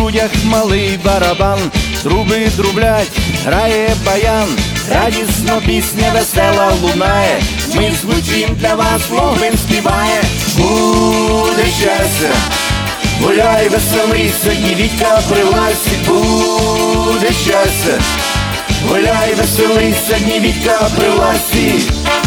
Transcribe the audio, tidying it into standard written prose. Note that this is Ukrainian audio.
грудях малий барабан, труби трублять, грає баян, радісно пісня весела лунає, ми звучим для вас, Логвин співає. Буде щастя, гуляй, веселися, дні Вітька при власті. Буде щастя, гуляй, веселися, дні Вітька при власті.